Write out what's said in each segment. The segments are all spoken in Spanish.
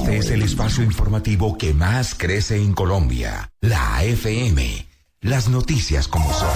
Este es el espacio informativo que más crece en Colombia. La FM. Las noticias como son.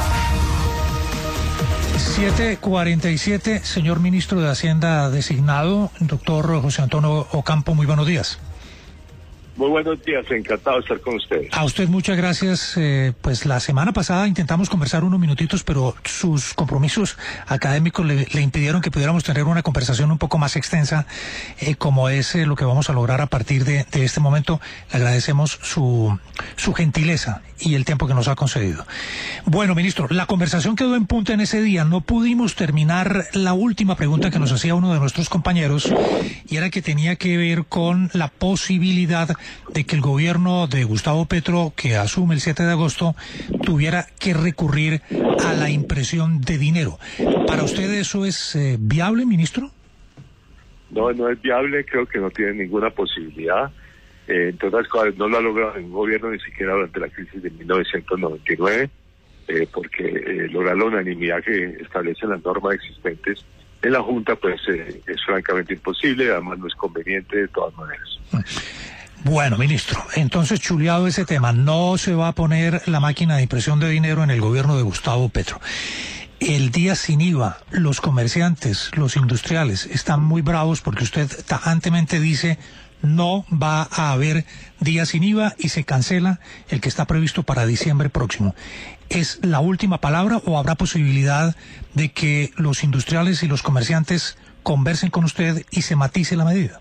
7:47, señor ministro de Hacienda designado, doctor José Antonio Ocampo, muy buenos días. Muy buenos días, encantado de estar con ustedes. A usted muchas gracias. Pues la semana pasada intentamos conversar unos minutitos, pero sus compromisos académicos le impidieron que pudiéramos tener una conversación un poco más extensa, como es lo que vamos a lograr a partir de este momento. Le agradecemos su gentileza y el tiempo que nos ha concedido. Bueno, ministro, la conversación quedó en punta en ese día. No pudimos terminar la última pregunta que nos hacía uno de nuestros compañeros, y era que tenía que ver con la posibilidad de que el gobierno de Gustavo Petro, que asume el 7 de agosto, tuviera que recurrir a la impresión de dinero. ¿Para usted eso es viable, ministro? No, no es viable, creo que no tiene ninguna posibilidad. Entre otras cosas, no lo ha logrado ningún gobierno, ni siquiera durante la crisis de 1999, porque lograr la unanimidad que establecen las normas existentes en la Junta, pues es francamente imposible, además no es conveniente de todas maneras. Bueno, ministro, entonces chuleado ese tema, no se va a poner la máquina de impresión de dinero en el gobierno de Gustavo Petro. El día sin IVA, los comerciantes, los industriales están muy bravos porque usted tajantemente dice no va a haber día sin IVA y se cancela el que está previsto para diciembre próximo. ¿Es la última palabra o habrá posibilidad de que los industriales y los comerciantes conversen con usted y se matice la medida?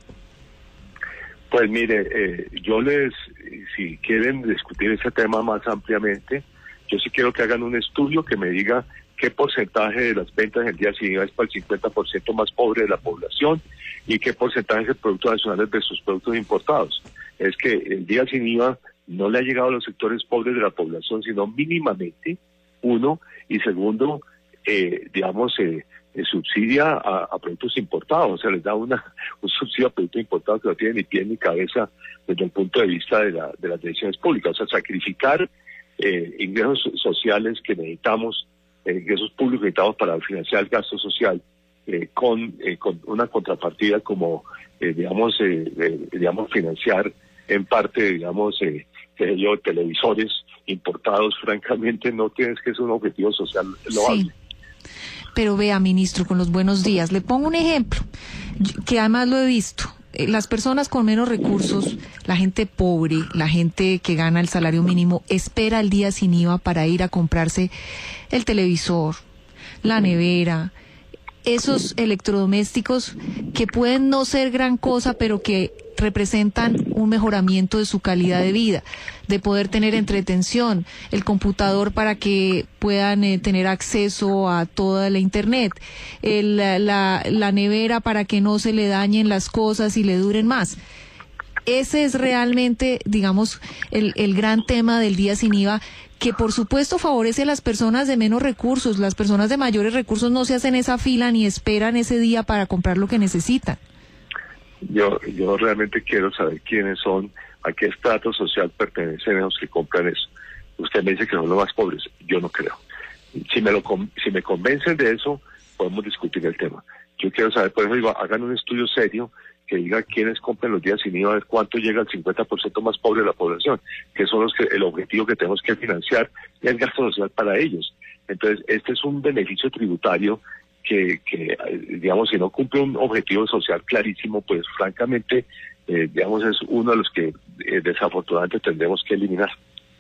Pues mire, si quieren discutir ese tema más ampliamente, yo sí quiero que hagan un estudio que me diga qué porcentaje de las ventas del día sin IVA es para el 50% más pobre de la población y qué porcentaje es de productos nacionales versus productos importados. Es que el día sin IVA no le ha llegado a los sectores pobres de la población, sino mínimamente, uno, y segundo, subsidia a productos importados, o sea, les da un subsidio a productos importados que no tienen ni pie ni cabeza desde el punto de vista de las decisiones públicas, o sea, sacrificar ingresos sociales que necesitamos, ingresos públicos que necesitamos para financiar el gasto social, con una contrapartida como, financiar en parte, televisores importados, francamente no tienes que ser un objetivo social loable. Sí. Pero vea, ministro, con los buenos días, le pongo un ejemplo, que además lo he visto. Las personas con menos recursos, la gente pobre, la gente que gana el salario mínimo, espera el día sin IVA para ir a comprarse el televisor, la nevera, esos electrodomésticos que pueden no ser gran cosa, pero que representan un mejoramiento de su calidad de vida, de poder tener entretención, el computador para que puedan tener acceso a toda la internet, la nevera para que no se le dañen las cosas y le duren más. Ese es realmente, digamos, el gran tema del día sin IVA, que por supuesto favorece a las personas de menos recursos. Las personas de mayores recursos no se hacen esa fila ni esperan ese día para comprar lo que necesitan. Yo realmente quiero saber quiénes son, a qué estrato social pertenecen los que compran eso. Usted me dice que son los más pobres, yo no creo. Si me convencen de eso, podemos discutir el tema. Yo quiero saber, por ejemplo, hagan un estudio serio que diga quiénes compran los días sin IVA, a ver cuánto llega al 50% más pobre de la población, que son el objetivo que tenemos que financiar y el gasto social para ellos. Entonces, este es un beneficio tributario que si no cumple un objetivo social clarísimo, pues francamente, es uno de los que desafortunadamente tendremos que eliminar.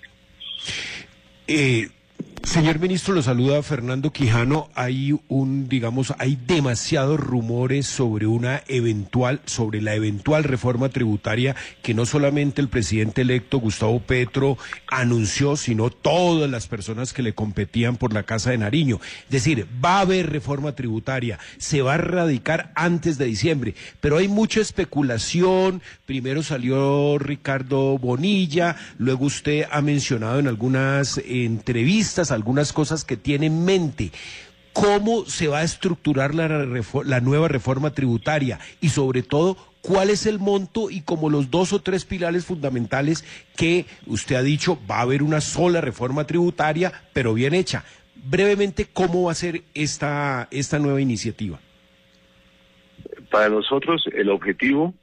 Señor ministro, lo saluda Fernando Quijano. Hay demasiados rumores sobre la eventual reforma tributaria que no solamente el presidente electo Gustavo Petro anunció, sino todas las personas que le competían por la Casa de Nariño. Es decir, va a haber reforma tributaria, se va a radicar antes de diciembre, pero hay mucha especulación. Primero salió Ricardo Bonilla, luego usted ha mencionado en algunas entrevistas algunas cosas que tiene en mente. ¿Cómo se va a estructurar la nueva reforma tributaria? Y sobre todo, ¿cuál es el monto y como los 2 o 3 pilares fundamentales que usted ha dicho va a haber una sola reforma tributaria, pero bien hecha? Brevemente, ¿cómo va a ser esta nueva iniciativa? Para nosotros el objetivo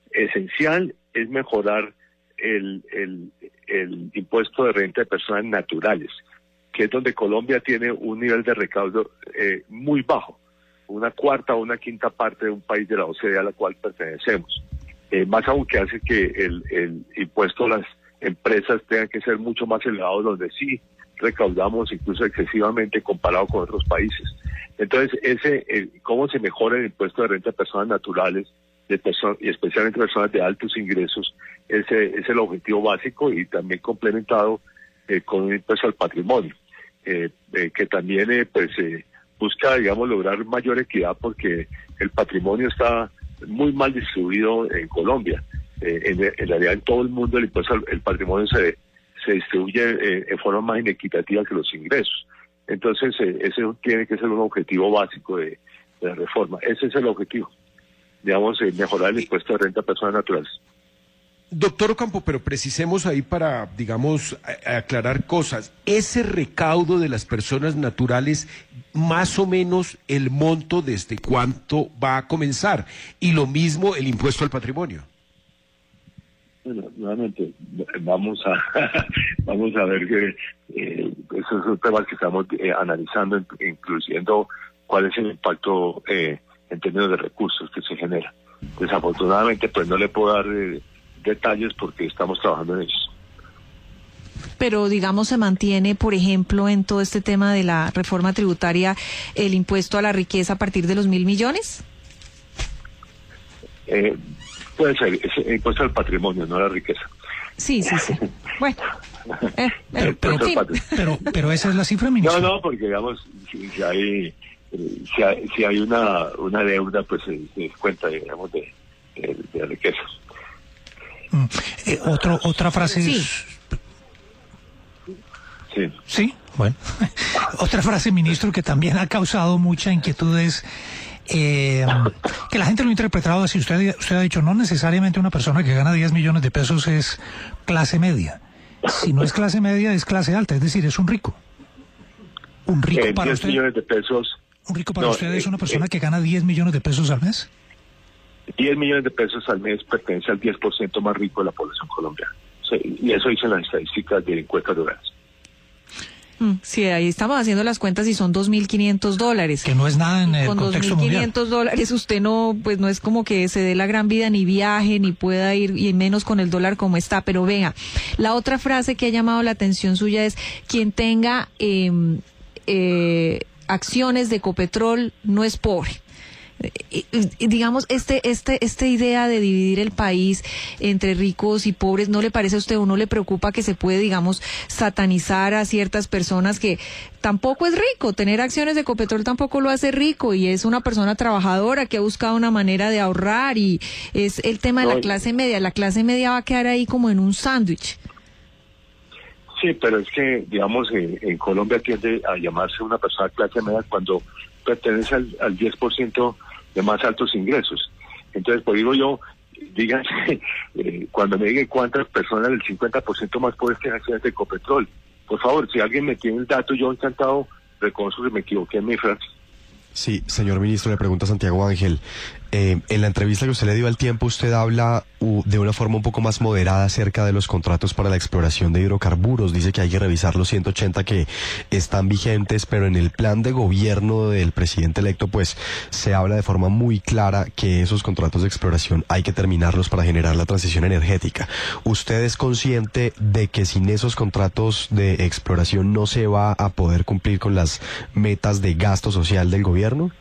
esencial es mejorar el impuesto de renta de personas naturales, que es donde Colombia tiene un nivel de recaudo muy bajo, una cuarta o una quinta parte de un país de la OCDE a la cual pertenecemos. Más aún que hace que el impuesto a las empresas tenga que ser mucho más elevado, donde sí recaudamos incluso excesivamente comparado con otros países. Entonces, cómo se mejora el impuesto de renta de personas naturales, y especialmente personas de altos ingresos, ese es el objetivo básico, y también complementado con un impuesto al patrimonio, que también busca, digamos, lograr mayor equidad, porque el patrimonio está muy mal distribuido en Colombia. En realidad, en todo el mundo el impuesto al patrimonio se distribuye en forma más inequitativa que los ingresos. Entonces, ese tiene que ser un objetivo básico de la reforma. Ese es el objetivo, digamos, mejorar el impuesto de renta a personas naturales. Doctor Ocampo, pero precisemos ahí para, digamos, aclarar cosas. Ese recaudo de las personas naturales, más o menos el monto desde cuánto va a comenzar. Y lo mismo el impuesto al patrimonio. Bueno, nuevamente, vamos a ver que esos son temas que estamos analizando, incluyendo cuál es el impacto en términos de recursos que se genera. Desafortunadamente, pues no le puedo dar detalles porque estamos trabajando en ellos. Pero, digamos, se mantiene, por ejemplo, en todo este tema de la reforma tributaria, el impuesto a la riqueza a partir de los 1.000 millones. Puede ser, es el impuesto al patrimonio, no a la riqueza. Sí. Bueno. Pero esa es la cifra, ministro. No, porque, digamos, si hay una deuda, pues se descuenta, digamos, de riqueza. Otra frase. Sí. Sí, bueno. Otra frase, ministro, que también ha causado mucha inquietud es que la gente lo ha interpretado así. Usted ha dicho, no necesariamente una persona que gana 10 millones de pesos es clase media. Si no es clase media, es clase alta, es decir, es un rico. Un rico para 10 usted. millones de pesos. Un rico para usted es una persona que gana 10 millones de pesos al mes. 10 millones de pesos al mes pertenece al 10% más rico de la población colombiana. Y eso dicen las estadísticas de encuestas rurales. Sí, ahí estamos haciendo las cuentas y son $2.500. Que no es nada en el contexto mundial. Con $2.500 usted no es como que se dé la gran vida, ni viaje, ni pueda ir, y menos con el dólar como está. Pero venga, la otra frase que ha llamado la atención suya es: quien tenga acciones de Ecopetrol no es pobre. Digamos, esta idea de dividir el país entre ricos y pobres, ¿no le parece a usted o no le preocupa que se puede, digamos, satanizar a ciertas personas que tampoco es rico? Tener acciones de Ecopetrol tampoco lo hace rico, y es una persona trabajadora que ha buscado una manera de ahorrar, y es el tema de la clase media. La clase media va a quedar ahí como en un sándwich. Sí, pero es que, digamos, en Colombia tiende a llamarse una persona de clase media cuando pertenece al 10% de más altos ingresos. Entonces, pues digo yo, díganse, cuando me digan cuántas personas del 50% más pobres tienen acciones de Ecopetrol, por favor, si alguien me tiene el dato, yo encantado reconozco que me equivoqué en mi frase. Sí, señor ministro, le pregunta Santiago Ángel. En la entrevista que usted le dio al Tiempo, usted habla de una forma un poco más moderada acerca de los contratos para la exploración de hidrocarburos. Dice que hay que revisar los 180 que están vigentes, pero en el plan de gobierno del presidente electo, pues se habla de forma muy clara que esos contratos de exploración hay que terminarlos para generar la transición energética. ¿Usted es consciente de que sin esos contratos de exploración no se va a poder cumplir con las metas de gasto social del gobierno?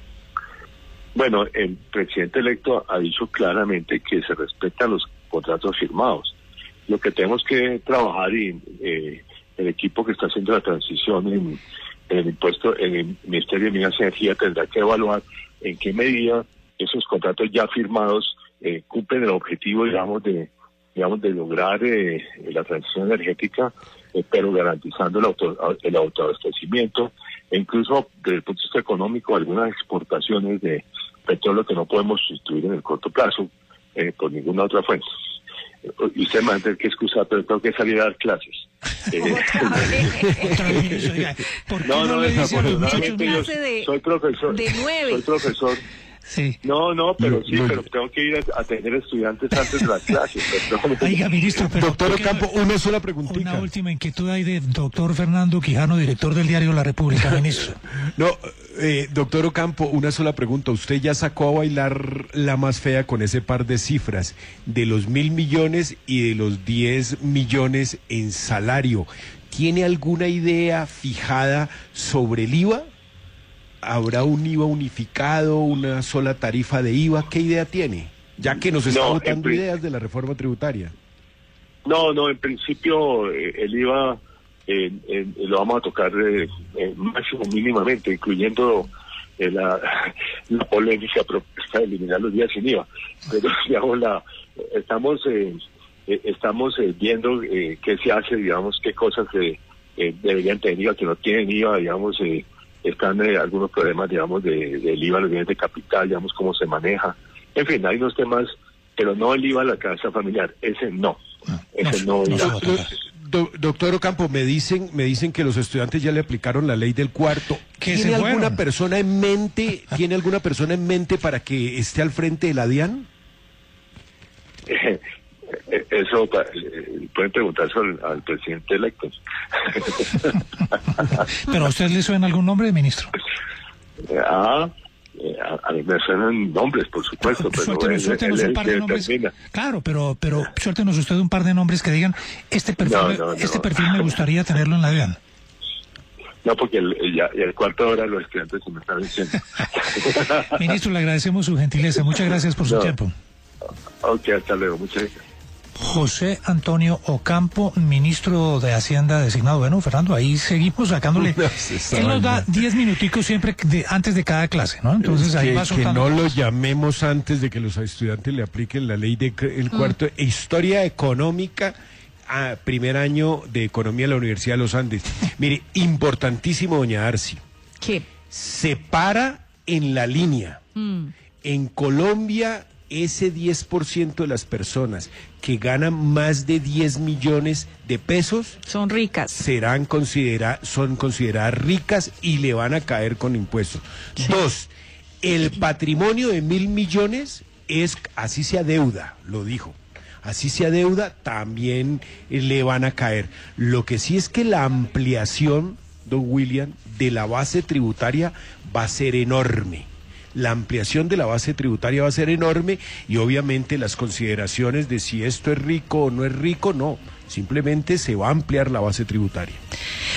Bueno, el presidente electo ha dicho claramente que se respetan los contratos firmados. Lo que tenemos que trabajar, y el equipo que está haciendo la transición en el impuesto, en el Ministerio de Minas y Energía, tendrá que evaluar en qué medida esos contratos ya firmados cumplen el objetivo, digamos, de lograr la transición energética, pero garantizando el autoabastecimiento, e incluso desde el punto de vista económico, algunas exportaciones de petróleo que no podemos sustituir en el corto plazo por ninguna otra fuente. Y usted me va a tener que excusar, pero tengo que salir a dar clases. No, desafortunadamente yo soy profesor. De 9. Soy profesor. Sí. No, pero pero tengo que ir a tener estudiantes antes de las clases. Oiga, ministro, pero Doctor Ocampo, una sola preguntita. Una última inquietud hay de doctor Fernando Quijano, director del diario La República, ministro. No, doctor Ocampo, una sola pregunta. Usted ya sacó a bailar la más fea con ese par de cifras de los 1.000 millones y de los 10 millones en salario. ¿Tiene alguna idea fijada sobre el IVA? ¿Habrá un IVA unificado, una sola tarifa de IVA? ¿Qué idea tiene? Ya que nos está botando ideas de la reforma tributaria. No, en principio el IVA lo vamos a tocar máximo mínimamente, incluyendo la polémica propuesta de eliminar los días sin IVA. Pero digamos, estamos viendo qué se hace, digamos, qué cosas deberían tener IVA, que no tienen IVA, digamos, están algunos problemas, digamos, del IVA, los bienes de capital, digamos, cómo se maneja. En fin, hay unos temas, pero no el IVA a la casa familiar, ese no. Doctor Ocampo, me dicen que los estudiantes ya le aplicaron la ley del cuarto. ¿Tiene alguna persona en mente para que esté al frente de la DIAN? Eso pueden preguntarse al presidente electo. ¿Pero a usted le suena algún nombre, ministro? A mí me suenan nombres, por supuesto, pero suéltenos un par de nombres. Claro, pero suéltenos usted un par de nombres que digan, este perfil me gustaría tenerlo en la DIAN. No, porque el cuarto hora los estudiantes se me están diciendo. Ministro, le agradecemos su gentileza. Muchas gracias por su tiempo. Ok, hasta luego. Muchas gracias. José Antonio Ocampo, ministro de Hacienda designado. Bueno, Fernando, ahí seguimos sacándole. Él nos da 10 minuticos siempre antes de cada clase, ¿no? Entonces ahí va soltando. Que no lo llamemos antes de que los estudiantes le apliquen la ley del cuarto. Historia económica, primer año de economía de la Universidad de los Andes. Mire, importantísimo, doña Arci. ¿Qué? Se para en la línea. En Colombia, ese 10% de las personas que ganan más de 10 millones de pesos son ricas. Son consideradas ricas y le van a caer con impuestos. Sí. 2, el patrimonio de 1.000 millones así sea deuda, lo dijo. Así sea deuda, también le van a caer. Lo que sí es que la ampliación, don William, de la base tributaria va a ser enorme. La ampliación de la base tributaria va a ser enorme y obviamente las consideraciones de si esto es rico o no es rico, no. Simplemente se va a ampliar la base tributaria.